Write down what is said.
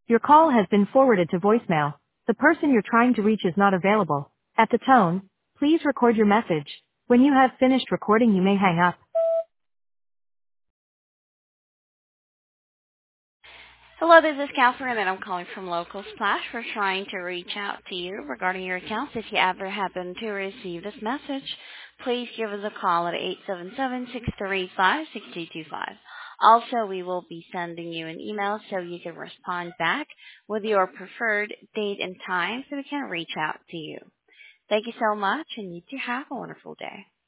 Your call has been forwarded to voicemail. The person you're trying to reach is not available. At the tone, please record your message. When you have finished recording, you may hang up. Hello, this is Catherine, and I'm calling from Local Splash. We're trying to reach out to you regarding your accounts. If you ever happen to receive this message, please give us a call at 877-635-6225. Also, we will be sending you an email so you can respond back with your preferred date and time so we can reach out to you. Thank you so much, and you too have a wonderful day.